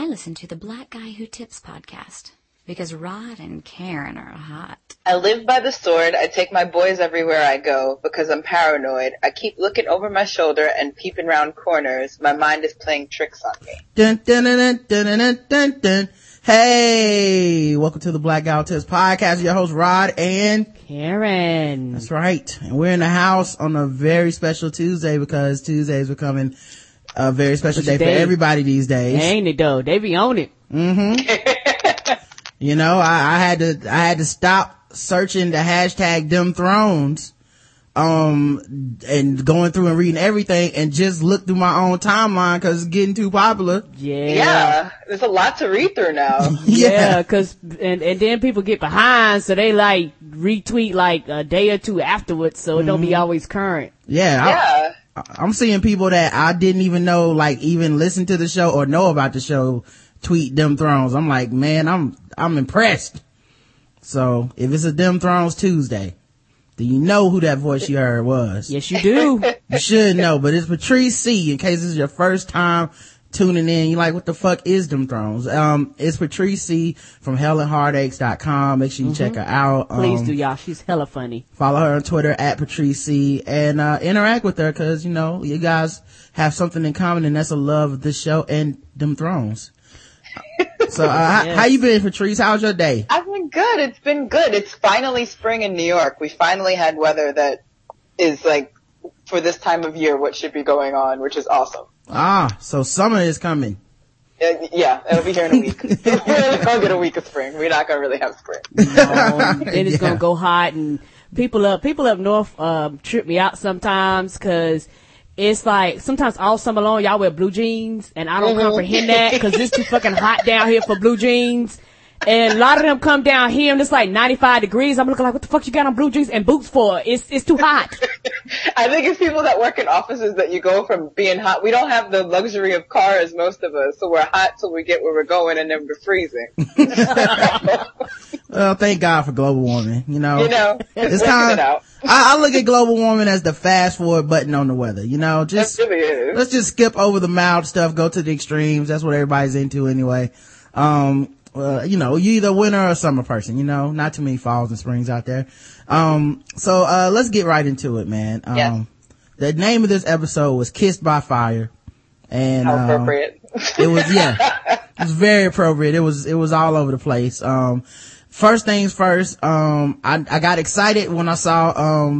listen to the Black Guy Who Tips podcast because Rod and Karen are hot. I live by the sword. I take my boys everywhere I go because I'm paranoid. I keep looking over my shoulder and peeping round corners. My mind is playing tricks on me. Dun, dun, dun, dun, dun, dun, dun, dun. Hey, welcome to the Black Guy Who Tips podcast. Your host Rod and Karen. That's right. And we're in the house on a very special Tuesday because Tuesday is becoming a very special day for everybody these days. Ain't it though? They be on it. You know, I had to stop searching the hashtag Dem Thrones, and going through and reading everything and just look through my own timeline cause it's getting too popular. Yeah. There's a lot to read through now. Yeah, cause, and then people get behind, so they like retweet like a day or two afterwards, so it don't be always current. Yeah. I'm seeing people that I didn't even know, like, even listen to the show or know about the show, tweet Dem Thrones. I'm like, man, I'm impressed. So, if it's a Dem Thrones Tuesday, do you know who that voice you heard was? Yes, you do. You should know, but it's Patrice C. In case this is your first time tuning in, you're like, what the fuck is Dem Thrones? It's Patrice C. from hellandheartaches.com. Make sure you check her out. Please do, y'all. She's hella funny. Follow her on Twitter at Patrice C. and interact with her because, you know, you guys have something in common, and that's a love of this show and Dem Thrones. So, how you been, Patrice? How's your day? I've been good. It's been good. It's finally spring in New York. We finally had weather that is like, for this time of year, what should be going on, which is awesome. So summer is coming. Yeah, it'll be here in a week. We're only gonna get a week of spring. We're not gonna really have spring. No, then it's gonna go hot, and people up north trip me out sometimes because it's like sometimes all summer long y'all wear blue jeans, and I don't comprehend that because it's too fucking hot down here for blue jeans. And a lot of them come down here and it's like 95 degrees. I'm looking like, what the fuck you got on blue jeans and boots for? It's too hot. I think it's people that work in offices that you go from being hot. We don't have the luxury of cars, most of us, so we're hot till we get where we're going and then we're freezing. Well, thank God for global warming. You know, it's kind of, I look at global warming as the fast forward button on the weather. You know, just, really is. Let's just skip over the mild stuff, go to the extremes. That's what everybody's into anyway. You know, you either winter or summer person, you know, not too many falls and springs out there. So let's get right into it, man. Yes. The name of this episode was Kissed by Fire. And, how appropriate. It was very appropriate. It was all over the place. First things first, I got excited when I saw,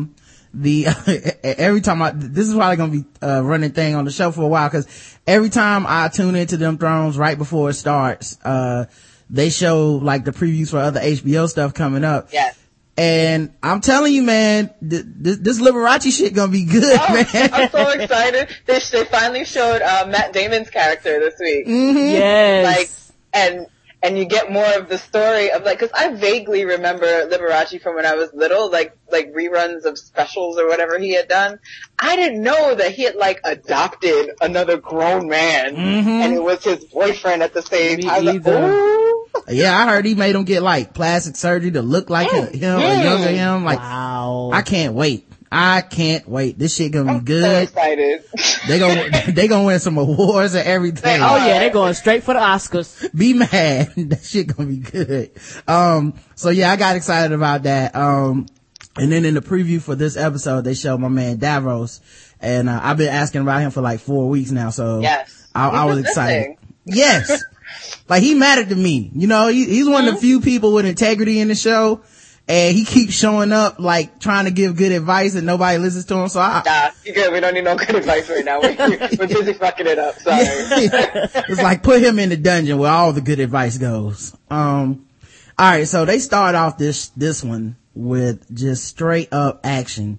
every time this is probably gonna be a running thing on the show for a while, cause every time I tune into Dem Thrones right before it starts, they show like the previews for other HBO stuff coming up. Yes. And I'm telling you, man, this Liberace shit gonna be good, man. I'm so excited. They finally showed, Matt Damon's character this week. Yes. Like, and you get more of the story of like, cause I vaguely remember Liberace from when I was little, like reruns of specials or whatever he had done. I didn't know that he had like adopted another grown man and it was his boyfriend at the same time. I was like, ooh. Yeah, I heard he made him get like plastic surgery to look like him, or younger him. Like, wow. I can't wait. This shit gonna be good. I'm so excited. They gonna win some awards and everything. Oh yeah, they're going straight for the Oscars. Be mad. That shit gonna be good. So yeah, I got excited about that. And then in the preview for this episode, they showed my man Davros. And, I've been asking about him for like 4 weeks now. So yes. I was excited. Yes. Like, he mattered to me. You know, he's one of the few people with integrity in the show. And he keeps showing up, like, trying to give good advice and nobody listens to him. So nah, you're good. We don't need no good advice right now. We're busy fucking it up. Sorry. Yeah. It's like, put him in the dungeon where all the good advice goes. Alright, so they start off this one with just straight up action.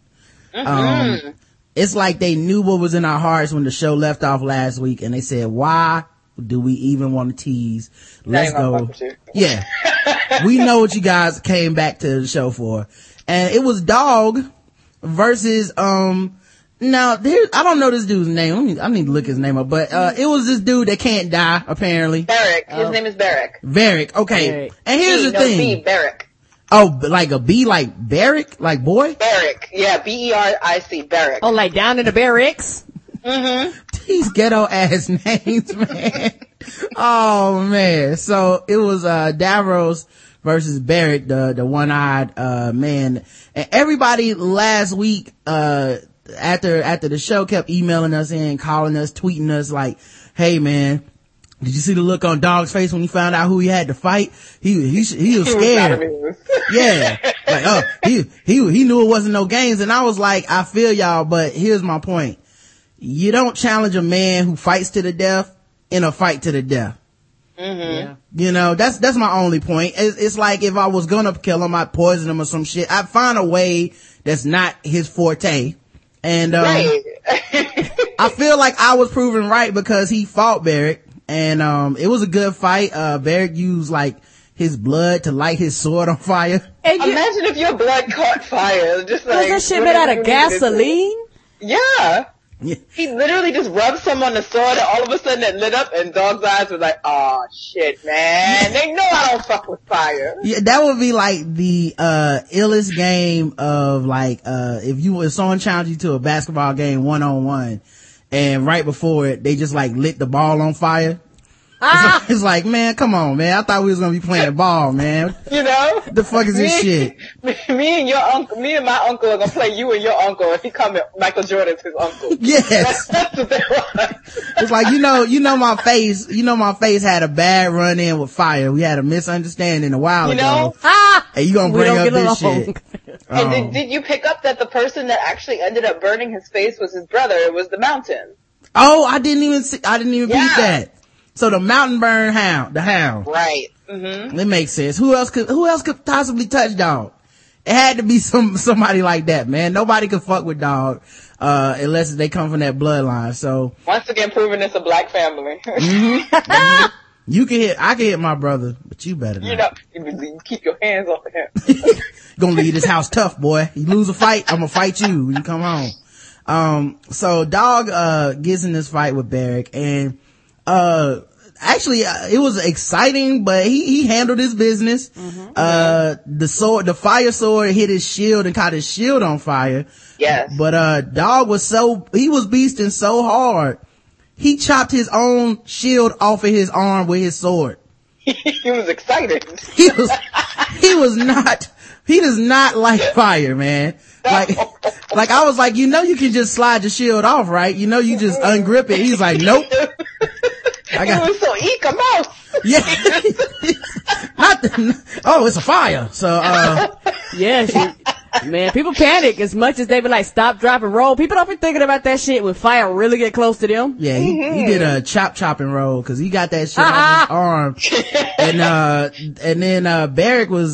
It's like they knew what was in our hearts when the show left off last week and they said, why do we even want to tease? Let's go. Yeah. We know what you guys came back to the show for. And it was Dog versus, now I don't know this dude's name. I need to look his name up, but, it was this dude that can't die, apparently. Beric. His name is Beric. Beric. Okay. Beric. And here's the thing. Beric. Oh, like a B, like Beric? Like boy? Beric. Yeah, Beric. Beric. Oh, like down in the barracks? these ghetto ass names, man. Oh man. So it was, Davros versus Barrett, the one-eyed, man. And everybody last week, after the show kept emailing us in, calling us, tweeting us like, hey man, did you see the look on Dog's face when he found out who he had to fight? He was scared. Yeah. Like, oh, he knew it wasn't no games. And I was like, I feel y'all, but here's my point. You don't challenge a man who fights to the death in a fight to the death. Mm-hmm. You know, that's my only point. It's like if I was gonna kill him, I'd poison him or some shit. I'd find a way that's not his forte. And, right. I feel like I was proven right because he fought Barrett. And, it was a good fight. Barrett used like his blood to light his sword on fire. Imagine if your blood caught fire. Just like. Was that shit made out of gasoline? Yeah. Yeah. He literally just rubbed some on the sword and all of a sudden it lit up and Dog's eyes were like, oh shit, man. They know I don't fuck with fire. Yeah, that would be like the, illest game of like, if someone challenged you to a basketball game 1-on-1 and right before it, they just like lit the ball on fire. It's like, man, come on, man. I thought we was gonna be playing ball, man. You know? The fuck is this shit? Me and my uncle are gonna play you and your uncle if he come Michael Jordan's his uncle. Yes. That's what they want. It's like, you know my face had a bad run in with fire. We had a misunderstanding a while ago. And you gonna bring up this shit. And did you pick up that the person that actually ended up burning his face was his brother? It was the Mountain. Oh, I didn't even beat that. So the Mountain burned the hound. Right. Mm-hmm. It makes sense. Who else could possibly touch Dog? It had to be somebody like that, man. Nobody could fuck with Dog, unless they come from that bloodline. So. Once again, proving it's a black family. Mm-hmm. Mm-hmm. I can hit my brother, but you better not. You keep your hands off of him. Gonna leave this house tough, boy. You lose a fight, I'm gonna fight you when you come home. So Dog, gets in this fight with Barrick and, actually, it was exciting, but he handled his business. Mm-hmm. The fire sword hit his shield and caught his shield on fire. Yes. But, Dog he was beasting so hard, he chopped his own shield off of his arm with his sword. He was excited. He does not like fire, man. Like I was like, you can just slide your shield off, right? You just ungrip it. He's like, nope. It was so come out. Yeah. It's a fire. So, man, people panic as much as they be like, stop, drop, and roll. People don't be thinking about that shit when fire really get close to them. Yeah, he did a chop and roll because he got that shit off his arm. And then Barrick was,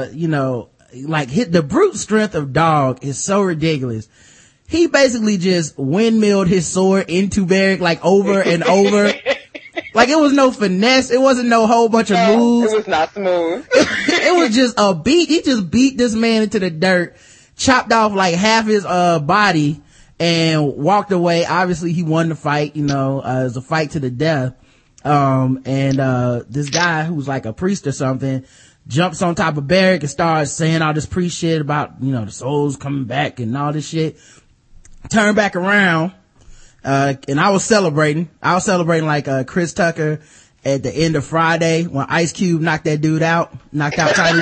the brute strength of Dog is so ridiculous. He basically just windmilled his sword into Barrick like over and over. Like it was no finesse. It wasn't no whole bunch of moves. It was not smooth. It was just a beat. He just beat this man into the dirt, chopped off like half his, body and walked away. Obviously he won the fight, it was a fight to the death. This guy who's like a priest or something jumps on top of Barrick and starts saying all this priest shit about, the souls coming back and all this shit. Turned back around. And I was celebrating like, Chris Tucker at the end of Friday when Ice Cube knocked out Tiny.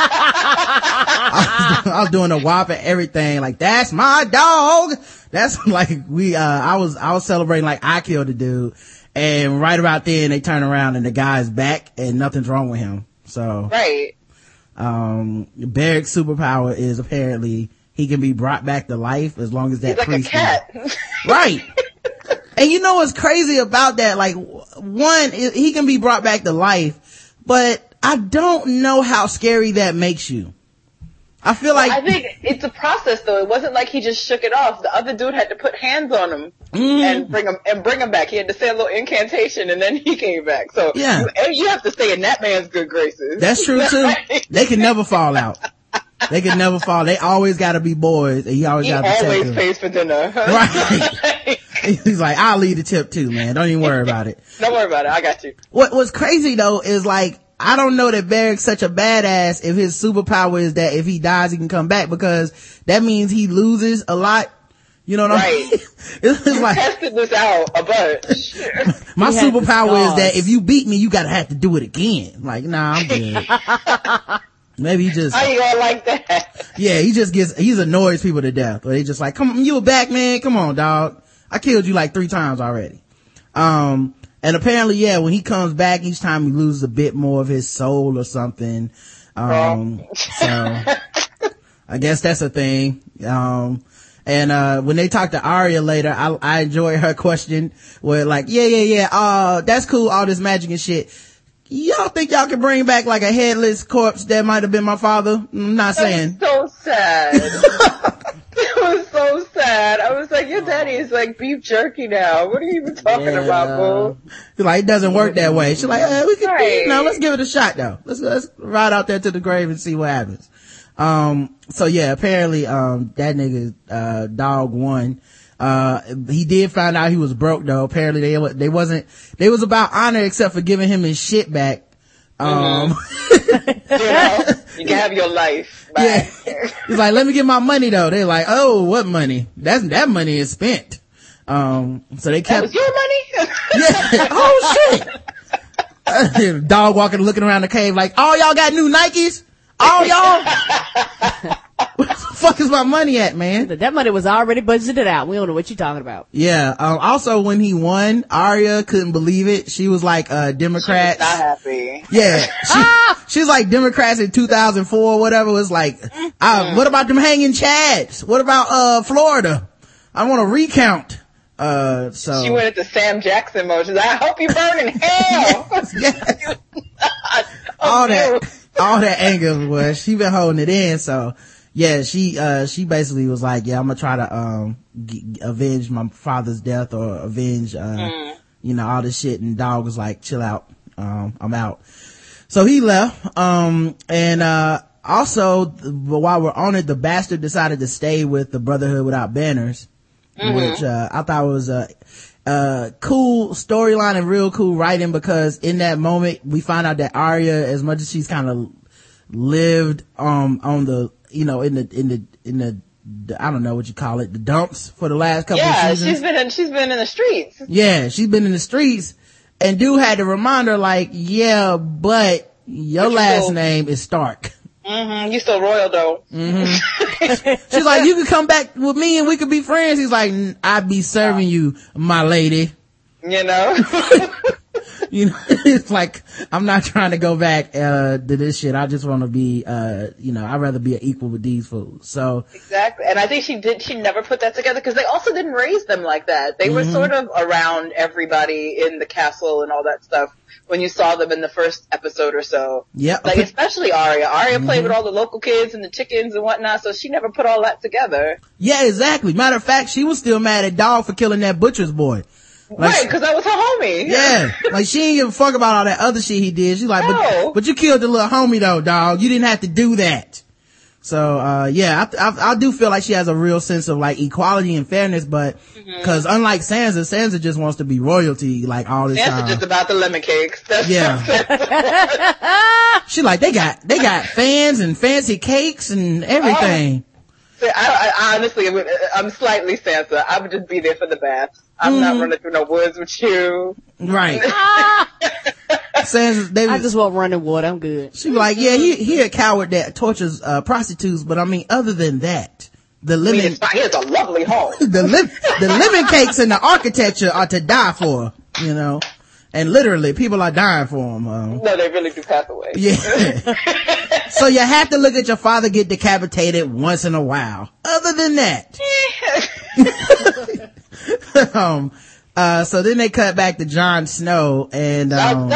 I was doing a whop and everything. Like, that's my dog. That's like, I was celebrating like I killed the dude. And right about then they turn around and the guy's back and nothing's wrong with him. So. Right. Barrick's superpower is apparently he can be brought back to life as long as that He's like priest. A cat. Right. And what's crazy about that? Like, one, he can be brought back to life, but I don't know how scary that makes you. I feel like. I think it's a process though. It wasn't like he just shook it off. The other dude had to put hands on him and bring him back. He had to say a little incantation and then he came back. So yeah. You have to stay in that man's good graces. That's true too. They can never fall out. They can never fall. They always gotta be boys and he always pays for dinner. Right. He's like, I'll leave the tip too, man. Don't even worry about it. Don't worry about it. I got you. What's crazy though is like, I don't know that Barrick's such a badass if his superpower is that if he dies he can come back, because that means he loses a lot You know what I mean? It's like, tested this out a bunch. My superpower is that if you beat me, you gotta have to do it again. Like, nah, I'm good. Maybe he just, how you gonna like that? Yeah, he annoys people to death. But they just like, come on, you a back man? Come on, dog. I killed you like 3 times already. And apparently, yeah, when he comes back, each time he loses a bit more of his soul or something. So I guess that's a thing. And when they talk to Arya later, I enjoy her question where like, yeah, that's cool, all this magic and shit. Y'all think y'all can bring back like a headless corpse that might have been my father? I'm not saying. So sad. It was so sad. I was like, your daddy is like beef jerky now. What are you even talking about, boo? Like, it doesn't work that way. She's like, we can, let's give it a shot though. Let's ride out there to the grave and see what happens. So yeah, apparently, that nigga, dog won. He did find out he was broke though. Apparently they was about honor except for giving him his shit back. You can have your life back. Yeah. He's like, let me get my money though. They're like, oh, what money? That money is spent. So they kept. That was your money? Yeah. Oh shit. Dog walking, looking around the cave like, all y'all got new Nikes? All y'all? Where the fuck is my money at, man? That money was already budgeted out. We don't know what you're talking about. Yeah. Also, when he won, Arya couldn't believe it. She was like, Democrats. She was not happy. Yeah. She's like Democrats in 2004 or whatever. Was like, what about them hanging Chads? What about, Florida? I want to recount. So. She went into Sam Jackson mode. She's like, I hope you burn in hell. Yes. All that anger was, she been holding it in, so. Yeah, she basically was like, yeah, I'm gonna try to, avenge my father's death or avenge, all this shit. And dog was like, chill out. I'm out. So he left. Also, while we're on it, the bastard decided to stay with the Brotherhood Without Banners, which, I thought was a cool storyline and real cool writing, because in that moment, we find out that Arya, as much as she's kind of lived, on the, in the I don't know what you call it, the dumps for the last couple of seasons. Yeah, she's been in the streets. Yeah, she's been in the streets, and dude had to remind her like, yeah, but your last name is Stark. You still royal though. She's like, you could come back with me and we could be friends. He's like, I'd be serving you, my lady. You know? It's like, I'm not trying to go back, to this shit. I just want to be, I'd rather be an equal with these fools. So. Exactly. And I think she never put that together, because they also didn't raise them like that. They were sort of around everybody in the castle and all that stuff when you saw them in the first episode or so. Yeah. Like, especially Arya. Arya played with all the local kids and the chickens and whatnot, so she never put all that together. Yeah, exactly. Matter of fact, she was still mad at Dog for killing that butcher's boy. Like, right, because that was her homie. Yeah. Like, she didn't give a fuck about all that other shit he did. She's like, but you killed the little homie though, dog. You didn't have to do that. So, I do feel like she has a real sense of like equality and fairness, but, cause unlike Sansa just wants to be royalty like all this time. Sansa's just about the lemon cakes. That's She like, they got fans and fancy cakes and everything. I honestly, I'm slightly Sansa. I would just be there for the baths. I'm not running through no woods with you. Right. Sansa, I just want running water. I'm good. She was like, yeah, he a coward that tortures prostitutes, but I mean, other than that, the lemon. He has a lovely home. the lemon cakes and the architecture are to die for, and literally people are dying for them. No, they really do pass away. Yeah. So you have to look at your father get decapitated once in a while. Other than that. So then they cut back to Jon Snow and,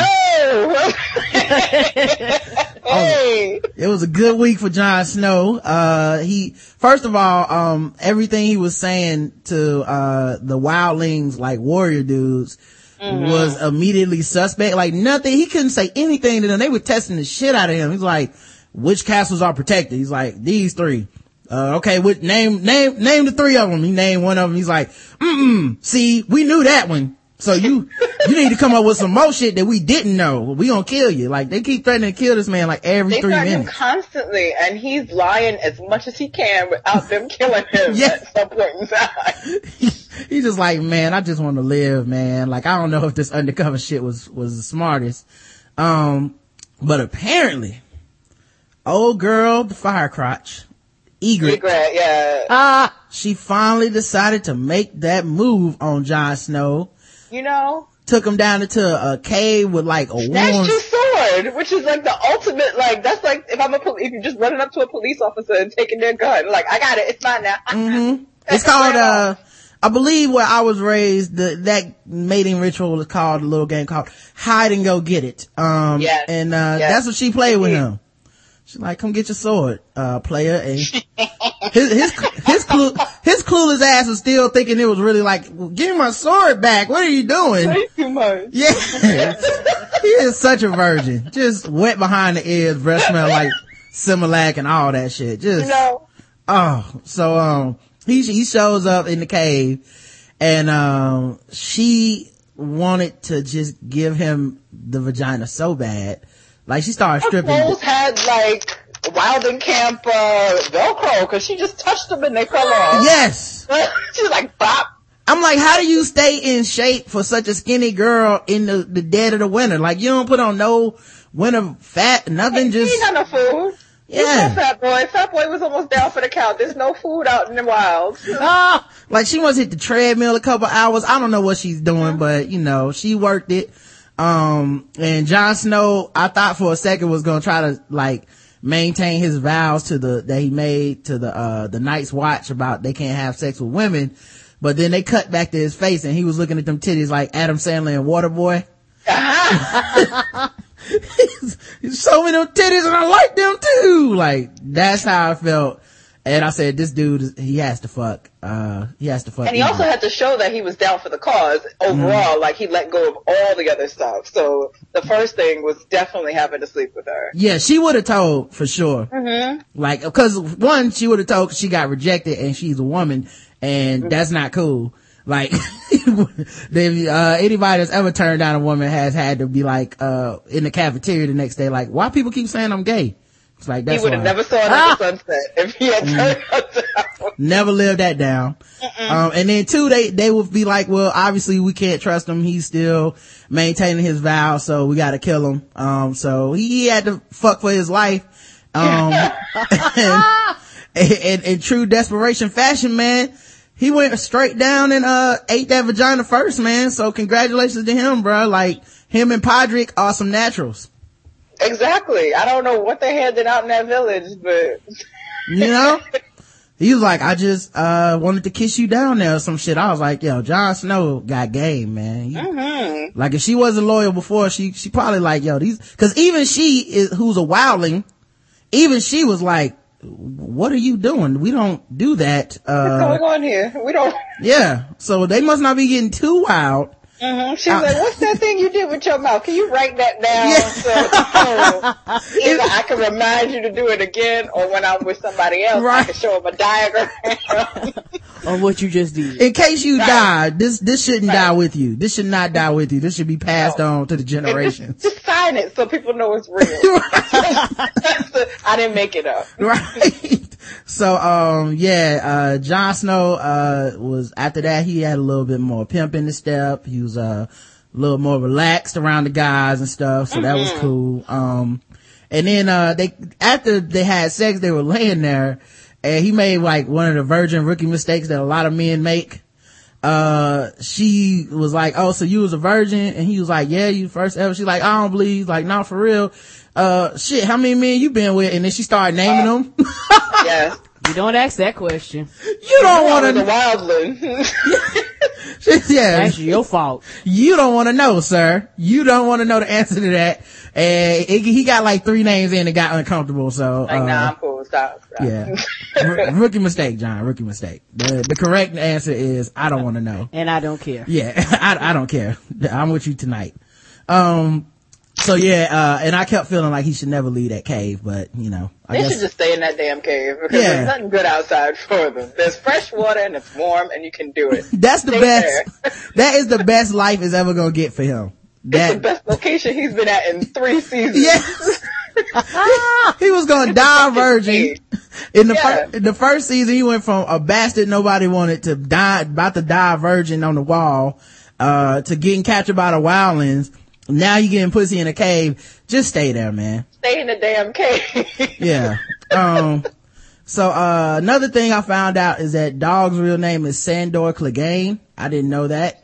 Hey. It was a good week for Jon Snow. First of all, everything he was saying to, the wildlings, like warrior dudes, was immediately suspect. Like nothing, he couldn't say anything to them. They were testing the shit out of him. He's like, which castles are protected? He's like, these 3. Okay, name the 3 of them. He named one of them. He's like, see, we knew that one. So you need to come up with some more shit that we didn't know. We gonna kill you. Like, they keep threatening to kill this man like every 3 minutes. They threaten him constantly, and he's lying as much as he can without them killing him at some point in time. He's just like, man, I just want to live, man. Like, I don't know if this undercover shit was the smartest. But apparently, old girl, the fire crotch, Ygritte, yeah. She finally decided to make that move on Jon Snow. You know, took him down into a cave with like a snatched his sword, which is like the ultimate, like, that's like if you're just running up to a police officer and taking their gun, like, I got it, it's mine now. Mm-hmm. It's called I believe where I was raised, that mating ritual is called, a little game called Hide and Go Get It. That's what she played with him. She's like, come get your sword, player. And his clueless ass was still thinking it was really like, well, give me my sword back. What are you doing? Way too much. Yeah. He is such a virgin. Just wet behind the ears, breath smell like Similac and all that shit. Just, he shows up in the cave, and she wanted to just give him the vagina so bad. Like, she started stripping. Her clothes had like Waldenkamp Velcro, because she just touched them and they fell off. Yes. She was like, bop. I'm like, how do you stay in shape for such a skinny girl in the dead of the winter? Like, you don't put on no winter fat, nothing, just. He ain't got no food. Yeah. Fat Boy. Fat Boy was almost down for the count. There's no food out in the wild. Like, she must hit the treadmill a couple hours. I don't know what she's doing, but, you know, she worked it. And Jon Snow, I thought for a second was gonna try to, like, maintain his vows that he made to the Night's Watch about they can't have sex with women. But then they cut back to his face and he was looking at them titties like Adam Sandler and Waterboy. He showed me them titties and I like them too. Like, that's how I felt. And I said, this dude, he has to fuck. And he also had to show that he was down for the cause overall. Like, he let go of all the other stuff. So the first thing was definitely having to sleep with her. Yeah, she would have told for sure. Mm-hmm. Like, cause one, she would have told 'cause she got rejected and she's a woman, and that's not cool. Like, anybody that's ever turned down a woman has had to be like, in the cafeteria the next day, like, why people keep saying I'm gay? It's like, that's he would have never saw it at the sunset if he had turned out down. Never lived that down. And then two, they would be like, well, obviously we can't trust him. He's still maintaining his vow, so we gotta kill him. So he had to fuck for his life. And in true desperation fashion, man, he went straight down and, ate that vagina first, man. So congratulations to him, bro. Like, him and Podrick are some naturals. Exactly. I don't know what they handed out in that village, but you know, he was like, I just wanted to kiss you down there or some shit. I was like, yo, Jon Snow got game, man. Like, if she wasn't loyal before, she probably like, yo, cause even who's a wildling, even she was like, what are you doing? We don't do that. What's going on here? We don't. Yeah. So they must not be getting too wild. She's like, what's that thing you did with your mouth? Can you write that down? Yeah. So either I can remind you to do it again, or when I'm with somebody else, I can show them a diagram. Of what you just did. In case you die, this shouldn't die with you. This should not die with you. This should be passed on to the generations. Just sign it so people know it's real. I didn't make it up. Right. So, Jon Snow, was, after that, he had a little bit more pimp in his step. He was, a little more relaxed around the guys and stuff. So that was cool. And then, after they had sex, they were laying there, and he made like one of the virgin rookie mistakes that a lot of men make. She was like, oh, so you was a virgin? And he was like, yeah, you first ever. She's like, I don't believe. Like, not for real. Shit, how many men you been with? And then she started naming them. Yeah. You don't ask that question. You don't want to. The wildling. Yeah. That's your fault. You don't want to know, sir. You don't want to know the answer to that. And he got like 3 names in and got uncomfortable. So, like, nah, I'm cool. Stop. Yeah. Rookie mistake, John. Rookie mistake. The correct answer is, I don't want to know. And I don't care. Yeah. I don't care. I'm with you tonight. So yeah, and I kept feeling like he should never leave that cave, but you know, they should just stay in that damn cave because there's nothing good outside for them. There's fresh water and it's warm and you can do it. That's the best. That is the best life is ever gonna get for him. That's the best location he's been at in 3 seasons. Yes. He was gonna die virgin. In the first season, he went from a bastard nobody wanted to about to die virgin on the wall, to getting captured by the wildlings. Now you getting pussy in a cave. Just stay there, man. Stay in the damn cave. Yeah. So, another thing I found out is that Dog's real name is Sandor Clegane. I didn't know that.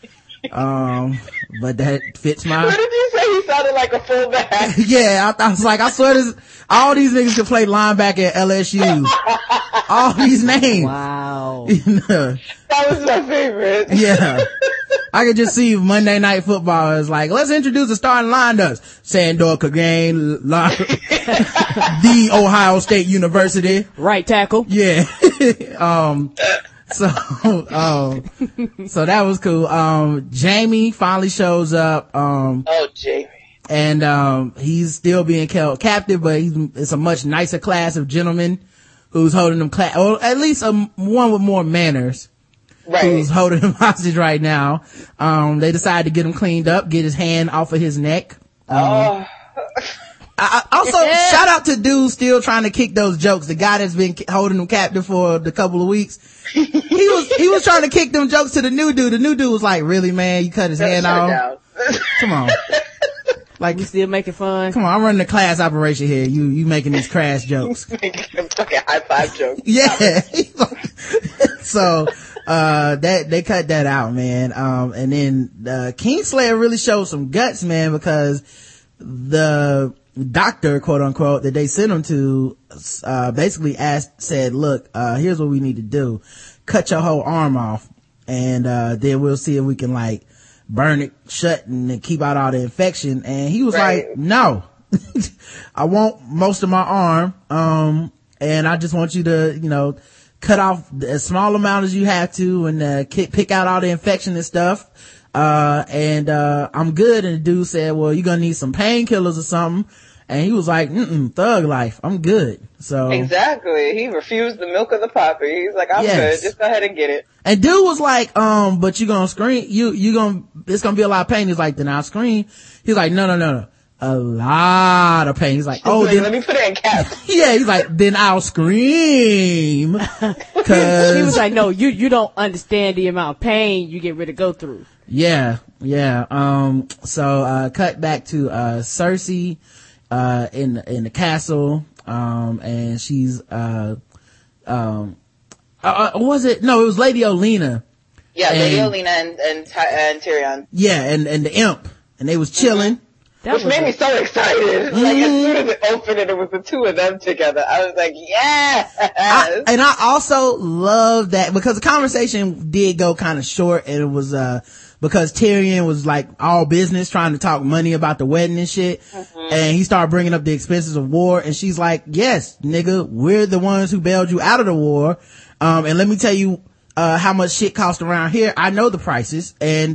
But that fits my... What did you say? He sounded like a fullback. Yeah, I was like, I swear all these niggas can play linebacker at LSU. All these names. Wow. That was my favorite. Yeah. I could just see Monday Night Football is like, let's introduce the starting lineups. Sandor Clegane, the Ohio State University. Right tackle. Yeah. So that was cool. Jamie finally shows up. Jamie. And, he's still being held captive, but it's a much nicer class of gentlemen who's holding him or at least one with more manners. Right. Who's holding him hostage right now. They decided to get him cleaned up, get his hand off of his neck. Also, shout out to dude still trying to kick those jokes. The guy that's been holding him captive for a couple of weeks. He was trying to kick them jokes to the new dude. The new dude was like, really, man? You cut his hand off? Come on. Like, you still making fun? Come on, I'm running the class operation here. You making these crass jokes. Making fucking high five jokes. Yeah. So, they cut that out, man. And then, Kingslayer really showed some guts, man, because the doctor, quote unquote, that they sent him to, basically said, look, here's what we need to do. Cut your whole arm off. And, then we'll see if we can like burn it shut and keep out all the infection. And he was like, no, I want most of my arm. And I just want you to, cut off as small amount as you have to and, pick out all the infection and stuff. I'm good. And the dude said, well, you're gonna need some painkillers or something. And he was like, thug life. I'm good. So. Exactly. He refused the milk of the poppy. He's like, I'm good. Just go ahead and get it. And dude was like, but you gonna scream, it's gonna be a lot of pain. He's like, then I'll scream. He's like, no. A lot of pain. He's like, then let me put it in caps. Yeah, he's like, then I'll scream. Cause he was like, no, you don't understand the amount of pain you get ready to go through. Yeah. So, cut back to, Cersei, in the castle, and she's, was it? No, it was Lady Olenna. Yeah, Lady Olenna and Tyrion. Yeah, and the imp. And they was chilling. Which made me so excited. Like, as soon as it opened and it was the two of them together, I was like, yes! I also love that because the conversation did go kind of short and it was, because Tyrion was like all business trying to talk money about the wedding and shit. And he started bringing up the expenses of war and she's like, yes, nigga, we're the ones who bailed you out of the war. And let me tell you, how much shit cost around here. I know the prices and,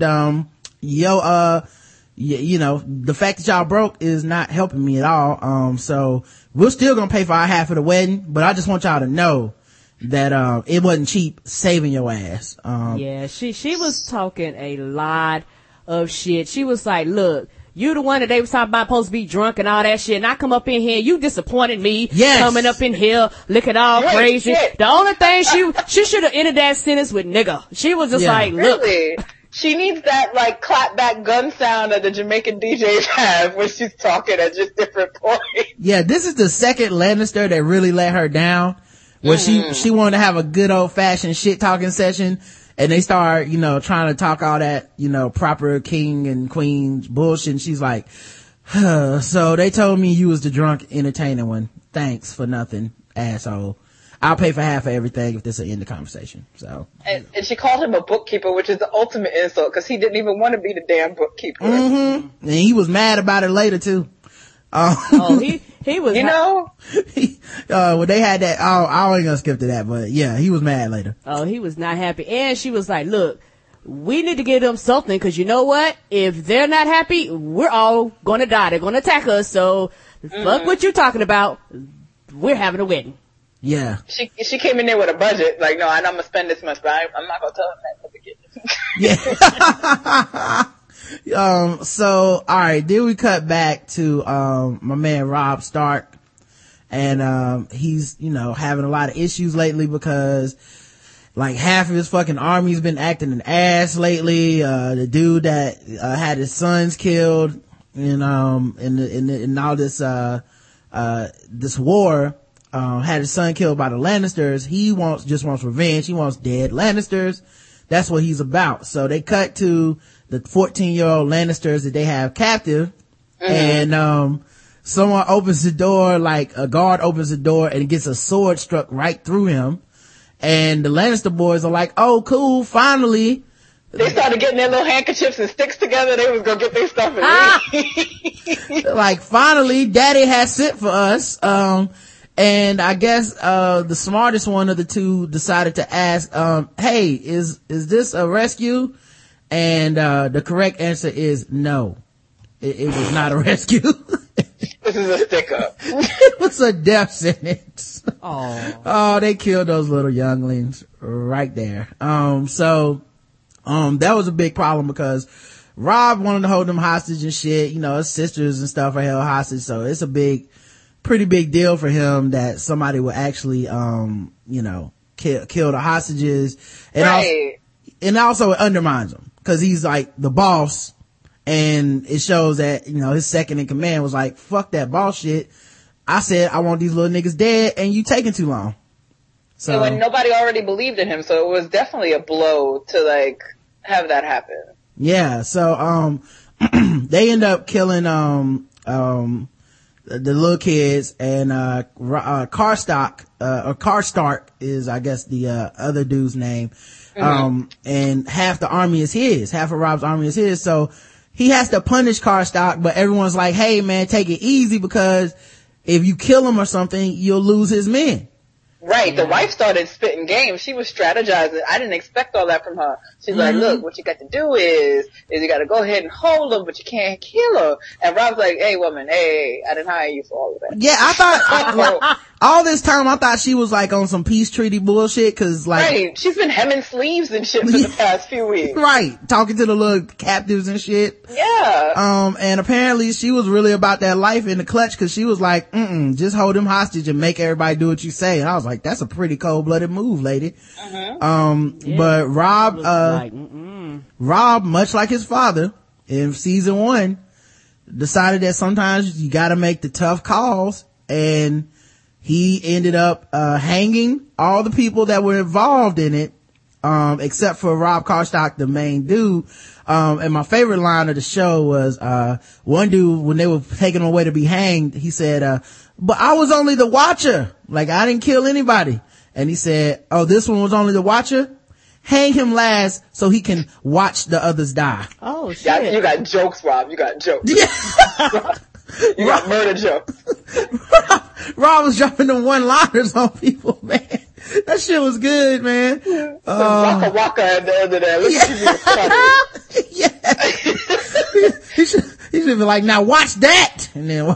the fact that y'all broke is not helping me at all. So we're still gonna pay for our half of the wedding, but I just want y'all to know that, it wasn't cheap saving your ass. Yeah, she was talking a lot of shit. She was like, look, you the one that they was talking about supposed to be drunk and all that shit. And I come up in here, you disappointed me. Yes. Coming up in here, looking all crazy. Shit. The only thing she should have ended that sentence with nigga. She was just like, look. Really? She needs that, like, clapback gun sound that the Jamaican DJs have when she's talking at just different points. Yeah, this is the second Lannister that really let her down. Where she wanted to have a good old fashioned shit talking session. And they start, trying to talk all that, proper king and queen bullshit. And she's like, so they told me you was the drunk entertaining one. Thanks for nothing, asshole. I'll pay for half of everything if this will end the conversation. So. And she called him a bookkeeper, which is the ultimate insult because he didn't even want to be the damn bookkeeper. And he was mad about it later too. He was, when they had that, I ain't gonna skip to that, but yeah, he was mad later. Oh, he was not happy. And she was like, look, we need to give them something, because you know what? If they're not happy, we're all going to die. They're going to attack us. So fuck what you're talking about. We're having a wedding. Yeah. She came in there with a budget. Like, no, I know I'm going to spend this much, but I'm not going to tell them that at the beginning. Yeah. So, all right. Then we cut back to, my man Robb Stark. And, he's, having a lot of issues lately because, like, half of his fucking army's been acting an ass lately. The dude that, had his sons killed, in all this, this war, had his son killed by the Lannisters. He just wants revenge. He wants dead Lannisters. That's what he's about. So they cut to the 14-year-old Lannisters that they have captive. And, someone opens the door, like a guard opens the door and gets a sword struck right through him. And the Lannister boys are like, oh, cool, finally. They started getting their little handkerchiefs and sticks together. They was gonna get their stuff and like, finally, daddy has sent for us. And I guess, the smartest one of the two decided to ask, hey, is this a rescue? And, the correct answer is no. It was not a rescue. This is a stick up. It was a death sentence. Oh, they killed those little younglings right there. That was a big problem because Robb wanted to hold them hostage and shit. His sisters and stuff are held hostage. So it's a pretty big deal for him that somebody would actually, kill the hostages. And also it undermines him because he's like the boss. And it shows that, his second in command was like, fuck that boss shit. I said, I want these little niggas dead and you taking too long. So and nobody already believed in him. So it was definitely a blow to like have that happen. Yeah. So, they end up killing, the little kids and, Karstark is, I guess, the, other dude's name. And half the army is his. Half of Robb's army is his. So, he has to punish Karstark, but everyone's like, hey man, take it easy because if you kill him or something, you'll lose his men. Right. The wife started spitting game. She was strategizing. I didn't expect all that from her. She's like, look, what you got to do is you got to go ahead and hold her, but you can't kill her. And Rob's like, hey woman, hey, I didn't hire you for all of that. Yeah, I thought, all this time I thought she was like on some peace treaty bullshit cause like. Right. She's been hemming sleeves and shit for the past few weeks. Right. Talking to the little captives and shit. Yeah. And apparently she was really about that life in the clutch cause she was like, just hold him hostage and make everybody do what you say. And I was like, that's a pretty cold-blooded move, lady. But Robb, Robb, much like his father in season 1, decided that sometimes you gotta make the tough calls, and he ended up, hanging all the people that were involved in it, except for Robb Karstark, the main dude. And my favorite line of the show was, one dude, when they were taking him away to be hanged, he said, but I was only the watcher. Like, I didn't kill anybody. And he said, oh, this one was only the watcher? Hang him last so he can watch the others die. Oh, shit. Yeah, you got jokes, Robb. You got jokes. Yeah. You got murder jokes. Robb was dropping them one-liners on people, man. That shit was good, man. Waka waka at the end of that. Look at you. He should be like, now watch that. And then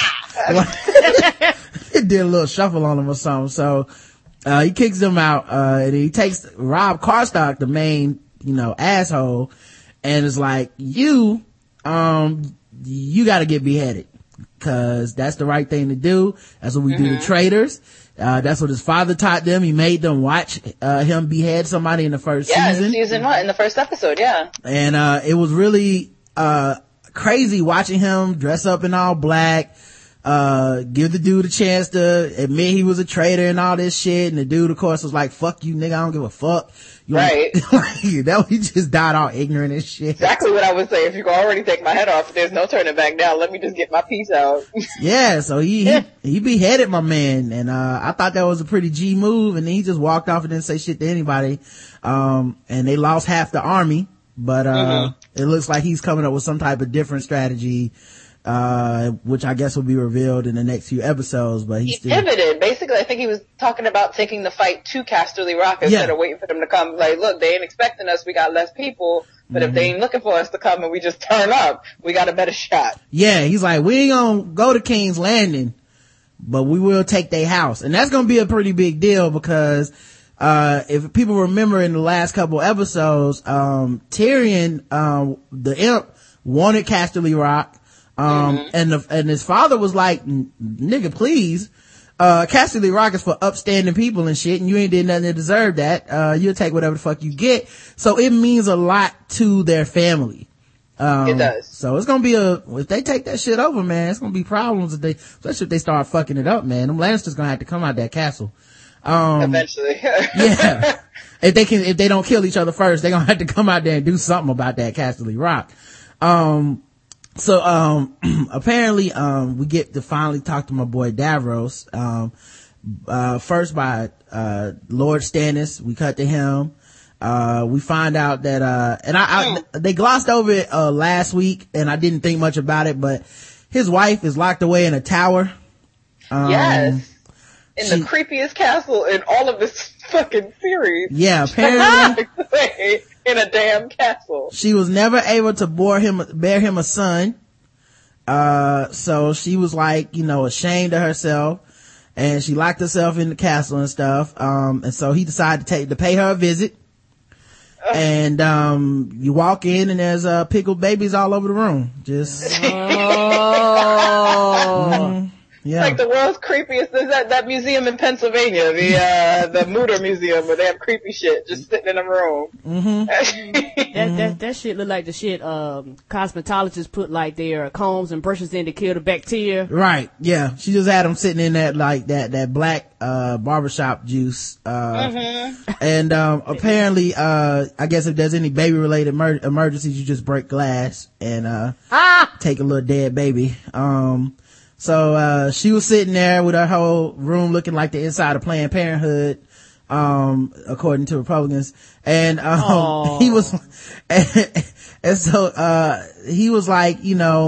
it did a little shuffle on him or something. So, he kicks them out, and he takes Robb Karstark, the main, asshole, and is like, you gotta get beheaded. Cause that's the right thing to do. That's what we do to traitors. That's what his father taught them. He made them watch, him behead somebody in the first season. Yeah, season 1, in the first episode, yeah. And, it was really, crazy watching him dress up in all black, give the dude a chance to admit he was a traitor and all this shit. And the dude, of course, was like, fuck you, nigga, I don't give a fuck. Right. He just died all ignorant and shit. Exactly what I would say. If you can already take my head off, there's no turning back now. Let me just get my piece out. Yeah, so he beheaded my man. And, I thought that was a pretty G move. And then he just walked off and didn't say shit to anybody. And they lost half the army. But, it looks like he's coming up with some type of different strategy which I guess will be revealed in the next few episodes, but he pivoted. Basically, I think he was talking about taking the fight to Casterly Rock instead of waiting for them to come. Like, look, they ain't expecting us. We got less people, but if they ain't looking for us to come and we just turn up, we got a better shot. Yeah, he's like, we ain't gonna go to King's Landing, but we will take their house. And that's gonna be a pretty big deal because, if people remember in the last couple episodes, Tyrion, the imp wanted Casterly Rock. And his father was like, nigga, please, Casterly Rock is for upstanding people and shit, and you ain't did nothing to deserve that. You'll take whatever the fuck you get. So it means a lot to their family. It does. So it's gonna be if they take that shit over, man, it's gonna be problems especially if they start fucking it up, man. Them Lannisters gonna have to come out that castle. Eventually. Yeah. If they don't kill each other first, they're gonna have to come out there and do something about that Casterly Rock. Apparently, we get to finally talk to my boy Davros, first by, Lord Stannis. We cut to him. We find out that, they glossed over it, last week, and I didn't think much about it, but his wife is locked away in a tower. Yes. In the creepiest castle in all of this fucking series. Yeah, apparently. In a damn castle. She was never able to bear him a son. So she was like, ashamed of herself, and she locked herself in the castle and stuff. And so he decided to pay her a visit. And, you walk in and there's, pickled babies all over the room. Just. Yeah. Like the world's creepiest. There's that museum in Pennsylvania, the Mutter Museum, where they have creepy shit just sitting in a room. That shit look like the shit cosmetologists put like their combs and brushes in to kill the bacteria. Right. Yeah. She just had them sitting in that black barbershop juice. And apparently I guess if there's any baby related emergencies, you just break glass and take a little dead baby. So she was sitting there with her whole room looking like the inside of Planned Parenthood, according to Republicans. And he was and so he was like,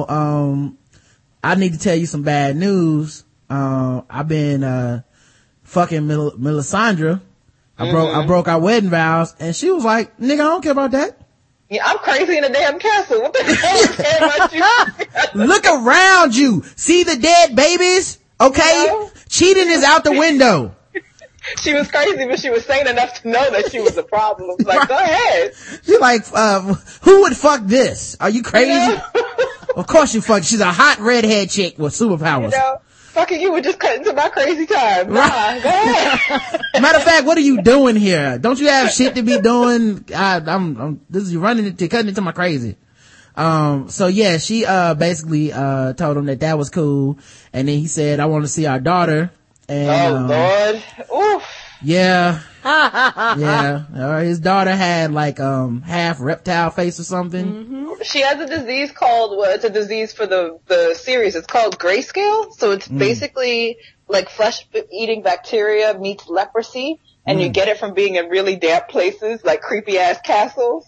I need to tell you some bad news. I've been fucking Melisandre. I broke our wedding vows. And she was like, nigga, I don't care about that. Yeah, I'm crazy in a damn castle. What the hell about you? Look around you. See the dead babies? Okay? No. Cheating is out the window. She was crazy, but she was sane enough to know that she was a problem. Like, right. Go ahead. She's like, who would fuck this? Are you crazy? Of course you fuck. She's a hot redhead chick with superpowers. Fucking you would just cut into my crazy time. Nah, right. Go ahead. Matter of fact, what are you doing here? Don't you have shit to be doing? You're cutting into my crazy. So yeah, she, basically, told him that was cool. And then he said, I want to see our daughter. And, Lord. Oof. Yeah. Yeah. His daughter had like, half reptile face or something. Mm-hmm. She has a disease it's a disease for the series. It's called grayscale. So it's basically like flesh-eating bacteria meets leprosy. And you get it from being in really damp places, like creepy ass castles.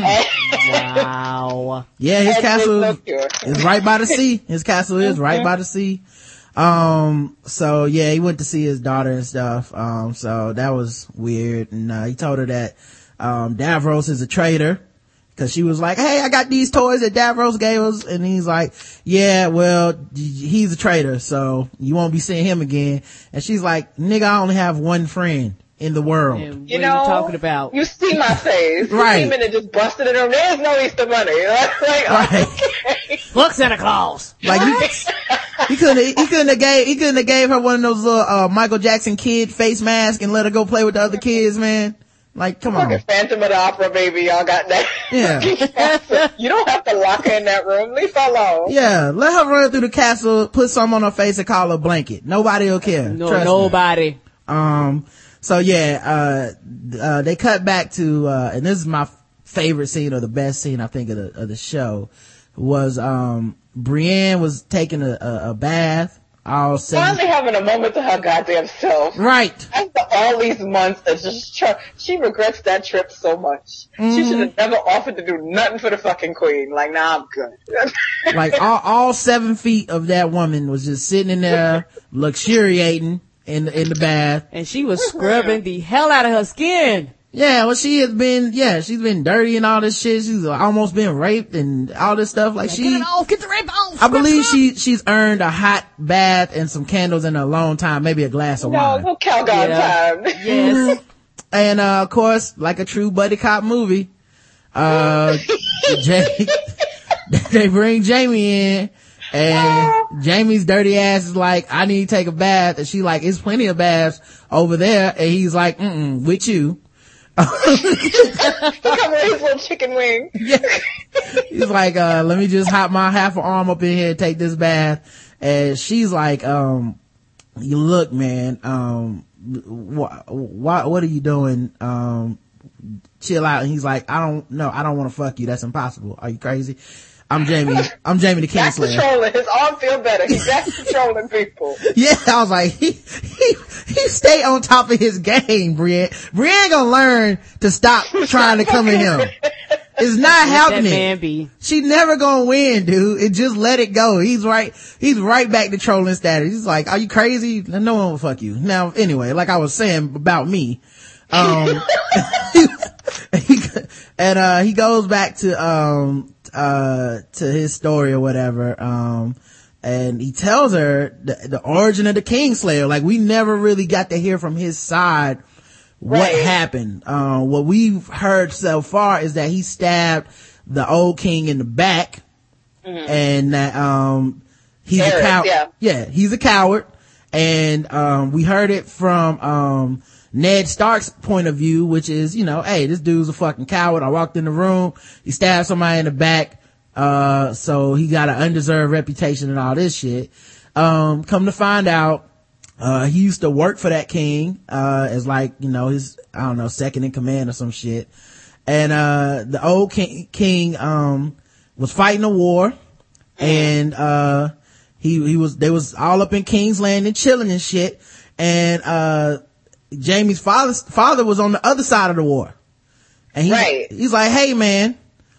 Wow. Yeah, his castle is right by the sea. His castle is right by the sea. So yeah, he went to see his daughter and stuff. So that was weird. And, he told her that, Davros is a traitor. Cause she was like, hey, I got these toys that Davros gave us. And he's like, yeah, well, he's a traitor, so you won't be seeing him again. And she's like, nigga, I only have one friend in the world. And what are you talking about? You see my face. Right. You came in and just busted it over. There's no Easter money. Like, right. Okay. Fuck Santa Claus. Like he couldn't have gave her one of those little, Michael Jackson kid face masks and let her go play with the other kids, man. Like, come on. Phantom of the Opera, baby. Y'all got that. Yeah. You don't have to lock her in that room. Leave her alone. Yeah. Let her run through the castle, put something on her face and call her a blanket. Nobody will care. Nobody. So yeah, they cut back to, and this is my favorite scene or the best scene, I think, of the show was, Brienne was taking a bath, all 7. Finally having a moment to her goddamn self. Right. After all these months of just she regrets that trip so much. She should have never offered to do nothing for the fucking queen. Like, nah, I'm good. Like all 7 feet of that woman was just sitting in there luxuriating in the bath. And she was scrubbing the hell out of her skin. Yeah, well, she's been dirty and all this shit. She's almost been raped and all this stuff. Like, get it off, get the rape off. I believe she's earned a hot bath and some candles in a long time, maybe a glass of wine. No Calgon time. Yes. And, of course, like a true buddy cop movie, they bring Jamie in, and Jamie's dirty ass is like, I need to take a bath. And she like, it's plenty of baths over there. And he's like, with you. He come with his little chicken wing. Yeah. He's like, let me just hop my half an arm up in here and take this bath. And she's like, you look, man, what are you doing? Chill out. And he's like, I don't want to fuck you. That's impossible. Are you crazy? I'm Jamie the Kingslayer. Controlling. His arm feel better. He's back controlling people. Yeah, I was like, he stay on top of his game, Brienne. Brienne gonna learn to stop trying to come at him. It's not happening. That man be. She never gonna win, dude. It just let it go. He's right back to trolling status. He's like, are you crazy? No one will fuck you. Now, anyway, like I was saying about me, he goes back to his story or whatever, and he tells her the origin of the Kingslayer. Like, we never really got to hear from his side what happened. What we've heard so far is that he stabbed the old king in the back, and that he's a coward. Yeah, he's a coward. And we heard it from Ned Stark's point of view, which is, hey, this dude's a fucking coward. I walked in the room, he stabbed somebody in the back, so he got an undeserved reputation and all this shit. Come to find out, he used to work for that king, as like, his, I don't know, second in command or some shit. And, the old king, was fighting a war, and, they was all up in King's Landing chilling and shit. And, Jamie's father was on the other side of the war. And he's like, hey man,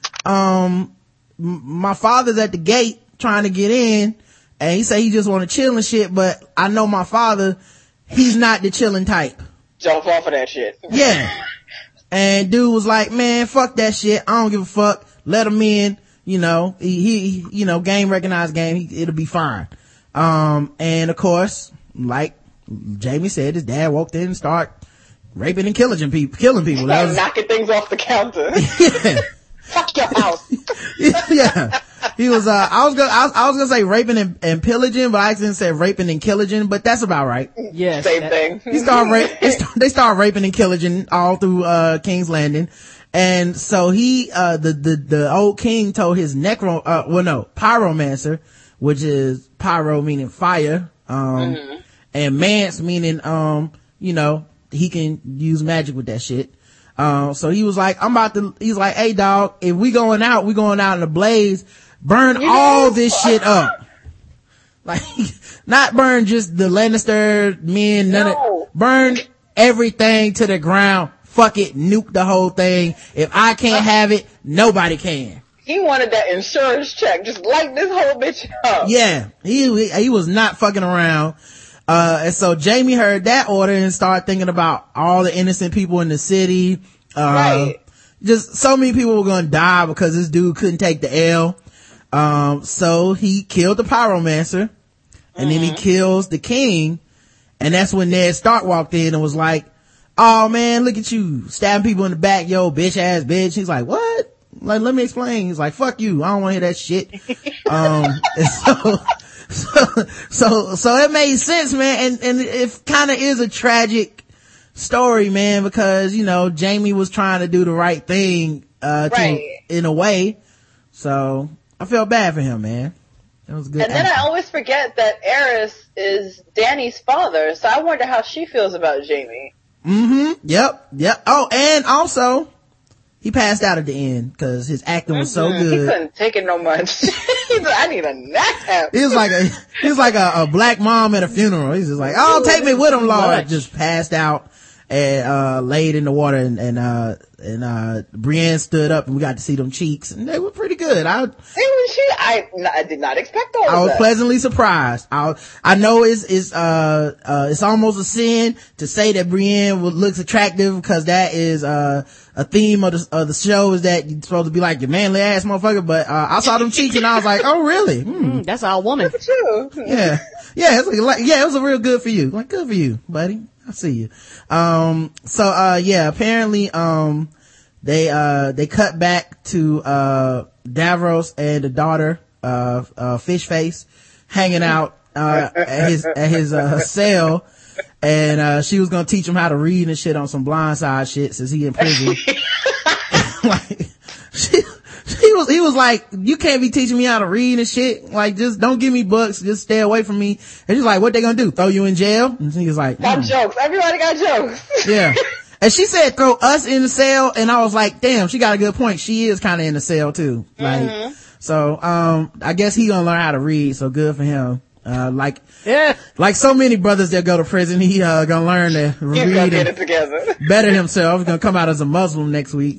my father's at the gate trying to get in, and he said he just want to chill and shit, but I know my father, he's not the chilling type. Jump off of that shit. Yeah. And dude was like, man, fuck that shit. I don't give a fuck. Let him in. He game recognized game. It'll be fine. And of course, like Jamie said, his dad walked in and started raping and killing people. That was knocking things off the counter. Yeah. Fuck your house. Yeah. He was, I was gonna say raping and pillaging, but I accidentally said raping and killaging, but that's about right. Yeah. Same thing. They started raping and pillaging all through, King's Landing. And so the old king told his pyromancer, which is pyro meaning fire, and mance meaning, he can use magic with that shit. So he was like, he's like, hey dog, if we going out in a blaze, burn all this shit up. Like, not burn just the Lannister men, burn everything to the ground. Fuck it, nuke the whole thing. If I can't have it, nobody can. He wanted that insurance check, just light this whole bitch up. Yeah, he was not fucking around. And so Jamie heard that order and started thinking about all the innocent people in the city. Just so many people were gonna die because this dude couldn't take the L. So he killed the pyromancer, and then he kills the king, and that's when Ned Stark walked in and was like, oh man, look at you stabbing people in the back, yo, bitch ass bitch. He's like, what? Like, let me explain. He's like, fuck you, I don't want to hear that shit. So it made sense, man, and it kind of is a tragic story, man, because Jamie was trying to do the right thing in a way. So I felt bad for him, man. It was good. And then I always forget that Aerys is Dany's father, so I wonder how she feels about Jamie. Yep. Oh, and also he passed out at the end because his acting was so good. He couldn't take it no much. He's like, I need a nap. He was like a black mom at a funeral. He's just like, oh, take me with him, Lord. Just passed out and laid in the water, and Brienne stood up, and we got to see them cheeks, and they were pretty good. I did not expect all of that. I was pleasantly surprised. I know it's almost a sin to say that Brienne looks attractive, because that is a theme of the show, is that you're supposed to be like your manly ass motherfucker, but I saw them cheeks and I was like, oh really? That's all woman. Look at you. Yeah, it was a real good for you. Like, good for you, buddy. I see you. Apparently, they cut back to, Davros and the daughter, Fish Face, hanging out, at his cell, and, she was gonna teach him how to read and shit on some Blindside shit since he in prison. Like, he was like, you can't be teaching me how to read and shit. Like, just don't give me books. Just stay away from me. And she's like, what they gonna do? Throw you in jail? And he was like, got jokes. Everybody got jokes. Yeah. And she said, throw us in the cell. And I was like, damn, she got a good point. She is kind of in the cell too. Like, so, I guess he gonna learn how to read. So good for him. Like so many brothers that go to prison, he, gonna learn to read. He's gonna get it together. Better himself. He's gonna come out as a Muslim next week.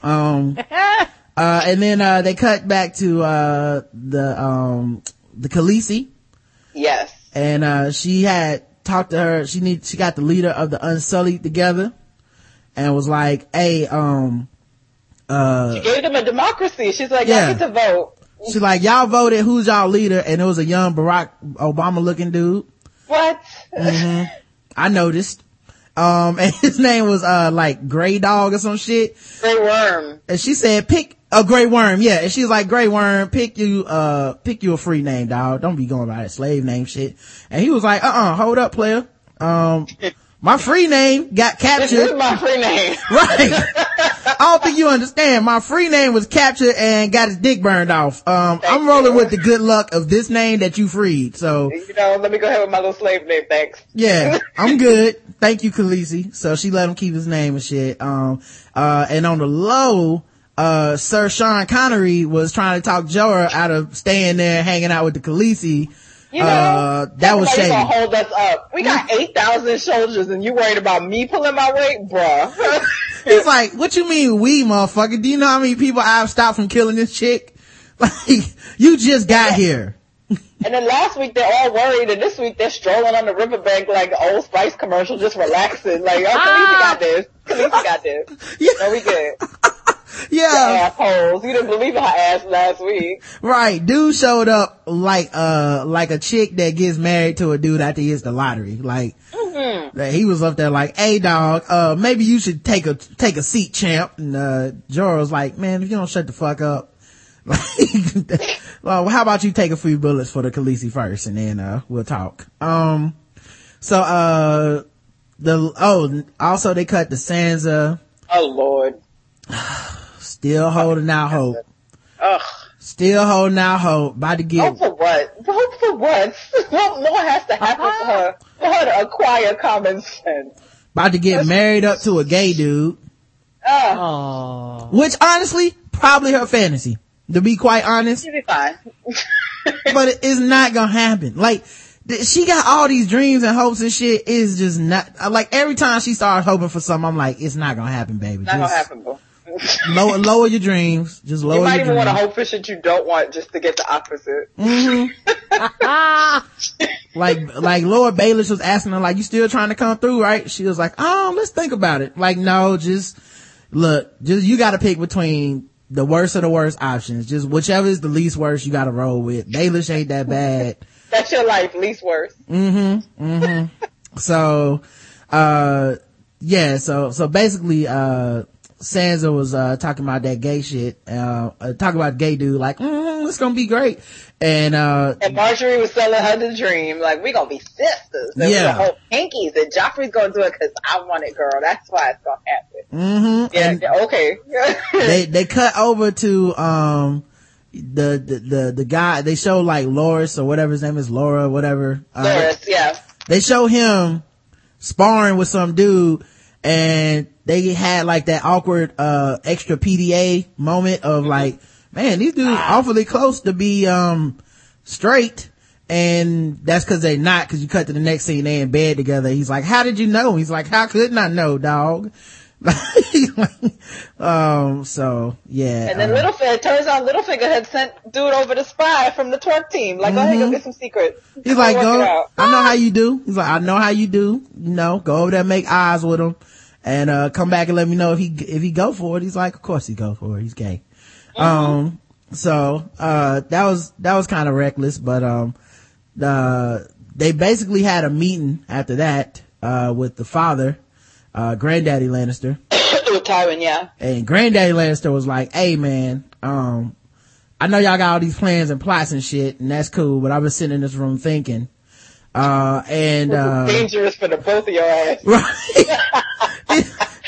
And then, they cut back to, the Khaleesi. Yes. And, she had talked to her. She got the leader of the Unsullied together and was like, hey, she gave them a democracy. She's like, y'all get to vote. She's like, y'all voted, who's y'all leader? And it was a young Barack Obama looking dude. What? I noticed. And his name was, like Grey Dog or some shit. Grey Worm. And she said, pick a Grey Worm. Yeah. And she was like, Grey Worm, pick you a free name, dog. Don't be going by that slave name shit. And he was like, hold up, player. My free name got captured. This is my free name. Right. I don't think you understand. My free name was captured and got his dick burned off. I'm rolling with the good luck of this name that you freed. So, let me go ahead with my little slave name. Thanks. Yeah, I'm good. Thank you, Khaleesi. So she let him keep his name and shit. And on the low, Sir Sean Connery was trying to talk Jorah out of staying there hanging out with the Khaleesi. That was shady. Gonna hold us up. We got 8,000 soldiers and you worried about me pulling my weight? Bruh. He's like, what you mean we, motherfucker? Do you know how many people I've stopped from killing this chick? Like, you just got here. And then last week they're all worried, and this week they're strolling on the riverbank like the Old Spice commercial, just relaxing. Like, oh, Khaleesi got this. Khaleesi got this. Yeah. No, we good. Yeah. Assholes. You didn't believe in her ass last week. Right. Dude showed up like a chick that gets married to a dude after he hits the lottery. Like, he was up there like, hey dog, maybe you should take a seat, champ. And, Jorah was like, man, if you don't shut the fuck up, like, well, how about you take a few bullets for the Khaleesi first and then, we'll talk. Also they cut the Sansa. Oh Lord. Still holding out hope. Ugh. Still holding out hope. About to get. Hope for what? Hope for what? What more has to happen for her to acquire common sense? About to get married up to a gay dude. Which honestly, probably her fantasy. To be quite honest. She'll be fine. But it's not gonna happen. Like, she got all these dreams and hopes and shit. It's just not, like, every time she starts hoping for something, I'm like, it's not gonna happen, baby. Not gonna happen, bro. lower your dreams. Just lower your dreams. You might even want to hope for shit you don't want just to get the opposite. Like Lord Baelish was asking her, like, you still trying to come through, right? She was like, let's think about it. Like, no, just you gotta pick between the worst of the worst options. Just whichever is the least worst, you gotta roll with. Baelish ain't that bad. That's your life, least worst. So, so basically, Sansa was, talking about that gay shit, talking about gay dude, like, it's gonna be great. And Marjorie was selling her the dream, like, we gonna be sisters. And we gonna hold pinkies, and Joffrey's gonna do it cause I want it, girl. That's why it's gonna happen. Okay. they cut over to, the guy, they show like Loras or whatever his name is, Laura, whatever. Loras, yeah. They show him sparring with some dude, and they had like that awkward extra PDA moment of like, man, these dudes awfully close to be straight, and that's because they're not, because you cut to the next scene, they in bed together. He's like, how did you know? He's like, how couldn't I know, dog? So yeah. And then it turns out Littlefinger had sent dude over to spy from the twerk team. Like, go ahead, go get some secrets. He's like, go, I know how you do. He's like, I know how you do. You know, go over there, make eyes with him, and come back and let me know if he go for it. He's like, of course he go for it. He's gay. So that was kind of reckless, but they basically had a meeting after that with the father, Granddaddy Lannister. With Tywin, yeah. And Granddaddy Lannister was like, hey man, I know y'all got all these plans and plots and shit, and that's cool, but I've been sitting in this room thinking, dangerous for the both of your ass. Right.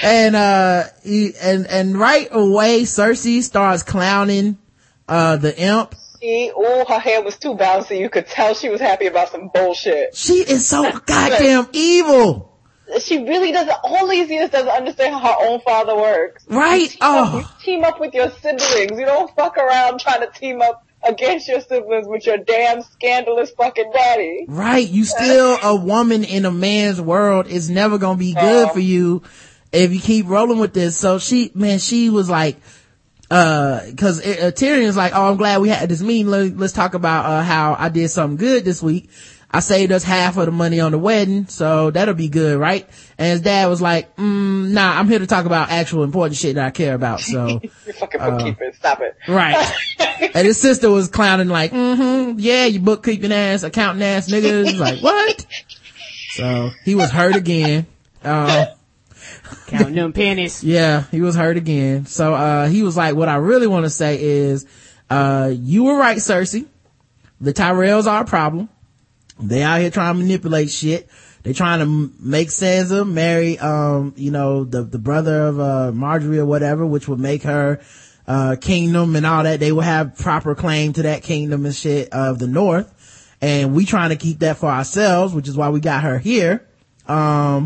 and right away Cersei starts clowning the imp. Her hair was too bouncy. You could tell she was happy about some bullshit. She is so goddamn evil. She really doesn't, all these years doesn't understand how her own father works. Right. You team up with your siblings. You don't fuck around trying to team up against your siblings with your damn scandalous fucking daddy. Right. You still a woman in a man's world. It's never gonna be good for you if you keep rolling with this. So she was like, cause Tyrion's like, oh, I'm glad we had this meeting. Let's talk about, how I did something good this week. I saved us half of the money on the wedding, so that'll be good, right? And his dad was like, nah, I'm here to talk about actual important shit that I care about, so. You fucking bookkeeping, stop it. Right. And his sister was clowning like, yeah, you bookkeeping ass, accounting ass niggas. Like, what? So, he was hurt again. Counting them pennies. Yeah, he was hurt again. So, he was like, what I really want to say is, you were right, Cersei. The Tyrells are a problem. They out here trying to manipulate shit. They trying to make Sansa marry, the brother of, Marjorie or whatever, which would make her, kingdom and all that. They will have proper claim to that kingdom and shit of the North. And we trying to keep that for ourselves, which is why we got her here. The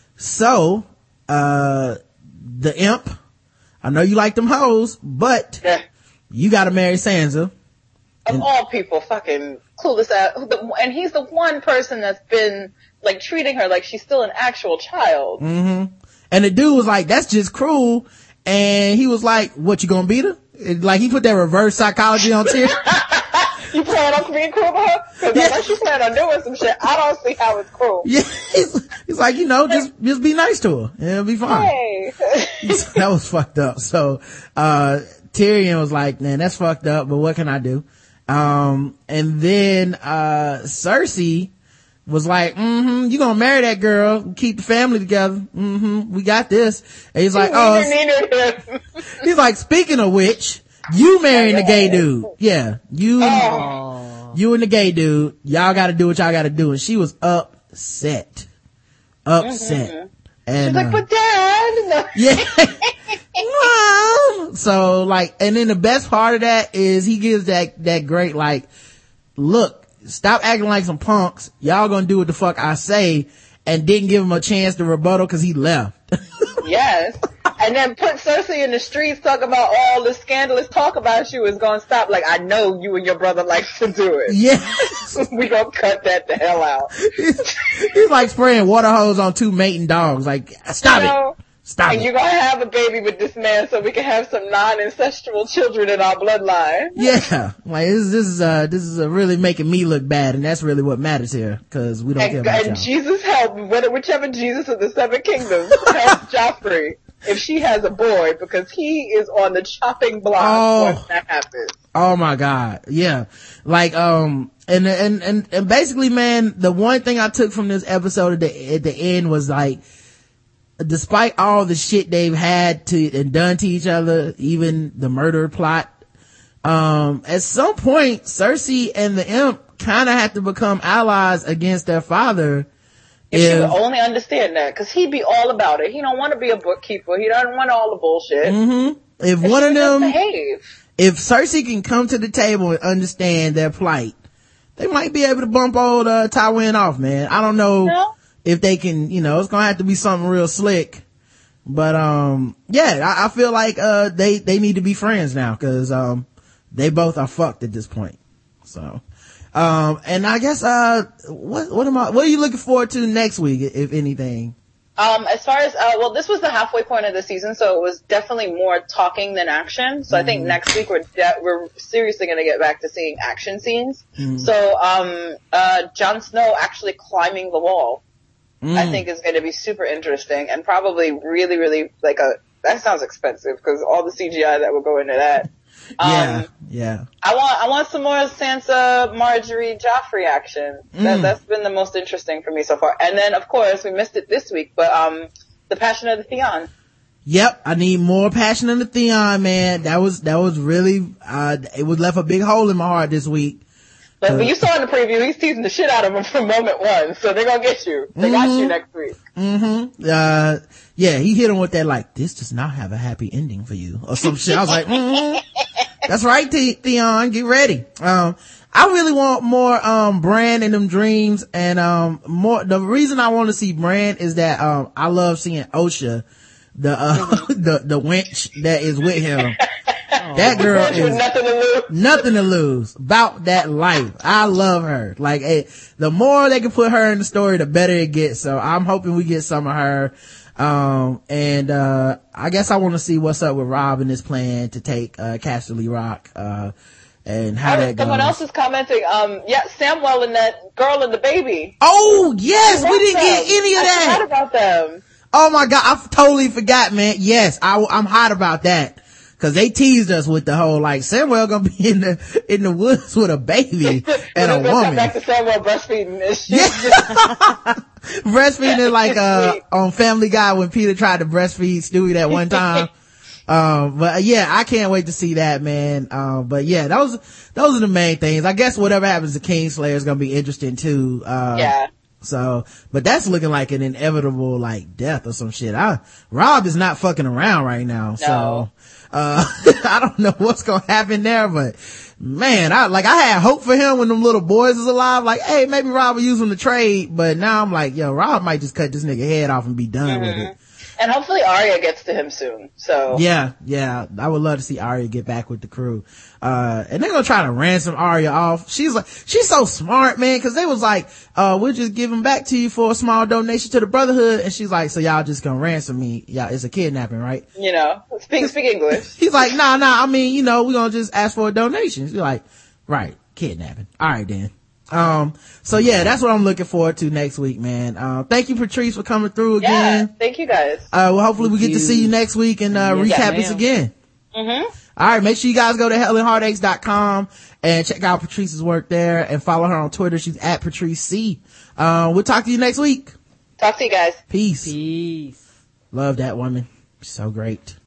imp, I know you like them hoes, but you gotta marry Sansa. Of all people, fucking clueless out. And he's the one person that's been, like, treating her like she's still an actual child. Mm-hmm. And the dude was like, that's just cruel. And he was like, what, you gonna beat her? Like, he put that reverse psychology on Tyrion. You plan on being cruel to her? Cause unless you plan on doing some shit, I don't see how it's cruel. Yeah. He's like, just be nice to her. And it'll be fine. Hey. That was fucked up. So, Tyrion was like, man, that's fucked up, but what can I do? And then, Cersei was like, you gonna marry that girl, keep the family together. We got this. And he's like, he's like, speaking of which, you marrying the gay dude. Yeah. You and the gay dude, y'all gotta do what y'all gotta do. And she was upset. And, she's like, but dad. Yeah. So like, and then the best part of that is he gives that great like, look, stop acting like some punks. Y'all gonna do what the fuck I say, and didn't give him a chance to rebuttal because he left. Yes. And then put Cersei in the streets talking about all the scandalous talk about you is gonna stop. Like, I know you and your brother like to do it. Yeah. We gonna cut that the hell out. He's like spraying water hose on two mating dogs. Like, stop it. Stop and it. you're gonna have a baby with this man so we can have some non-incestual children in our bloodline. Yeah. Like, this is really making me look bad, and that's really what matters here, cause we don't care about y'all. And Jesus help, whichever Jesus of the seven kingdoms help Joffrey if she has a boy, because he is on the chopping block once that happens. Oh my God. Yeah. Like, and basically, man, the one thing I took from this episode at the end was like, despite all the shit they've had to and done to each other, even the murder plot, at some point Cersei and the imp kind of have to become allies against their father. If she would only understand that, because he'd be all about it. He don't want to be a bookkeeper. He doesn't want all the bullshit. If one of them, behave. If Cersei can come to the table and understand their plight, they might be able to bump old Tywin off, man. I don't know. No? If they can, it's gonna have to be something real slick. But, yeah, I feel like, they need to be friends now, cause, they both are fucked at this point. So, and I guess, what are you looking forward to next week, if anything? As far as, well, this was the halfway point of the season, so it was definitely more talking than action. So I think next week we're seriously gonna get back to seeing action scenes. So, Jon Snow actually climbing the wall, I think is gonna be super interesting and probably really, really, that sounds expensive because all the CGI that will go into that. Yeah. I want some more Sansa, Marjorie, Joffrey action. That's been the most interesting for me so far. And then, of course, we missed it this week, but, the Passion of the Theon. Yep, I need more Passion of the Theon, man. That was really, it would left a big hole in my heart this week. But you saw in the preview, he's teasing the shit out of him from moment one, so they're gonna get you. They got you next week. Yeah, he hit him with that, this does not have a happy ending for you, or some shit. I was like, that's right, Theon, get ready. I really want more, Bran and them dreams, and, the reason I want to see Bran is that, I love seeing Osha, the wench that is with him. That girl is nothing to lose about that life. I love her. The more they can put her in the story, the better it gets. So I'm hoping we get some of her. I guess I want to see what's up with Rob and his plan to take, Casterly Rock, and how that goes. Someone else is commenting, Samwell and that girl and the baby. Oh, yes, we didn't get any of that. I forgot about them. Oh my God, I totally forgot, man. Yes, I'm hot about that. Cause they teased us with the whole, Samuel gonna be in the woods with a baby and a woman. Back to Samuel breastfeeding and shit. Yeah. Breastfeeding on Family Guy when Peter tried to breastfeed Stewie that one time. But yeah, I can't wait to see that, man. But yeah, those are the main things. I guess whatever happens to Kingslayer is gonna be interesting too. Yeah. So, but that's looking like an inevitable, death or some shit. Rob is not fucking around right now. No. So, I don't know what's gonna happen there, but man, I had hope for him when them little boys was alive. Hey, maybe Rob will use him to trade, but now I'm Rob might just cut this nigga head off and be done with it. And hopefully Arya gets to him soon, so. Yeah, I would love to see Arya get back with the crew. And they're gonna try to ransom Arya off. She's so smart, man, cause they was we'll just give him back to you for a small donation to the Brotherhood. And she's like, so y'all just gonna ransom me? Yeah, it's a kidnapping, right? Speak English. He's like, nah, I mean, we're gonna just ask for a donation. She's like, right, kidnapping. Alright then. So yeah, that's what I'm looking forward to next week, man. Thank you, Patrice, for coming through again. Yeah, thank you guys. Well, hopefully we get to see you next week and, recap this again. Alright, make sure you guys go to HellenHeartaches.com and check out Patrice's work there and follow her on Twitter. She's at Patrice C. We'll talk to you next week. Talk to you guys. Peace. Love that woman. She's so great.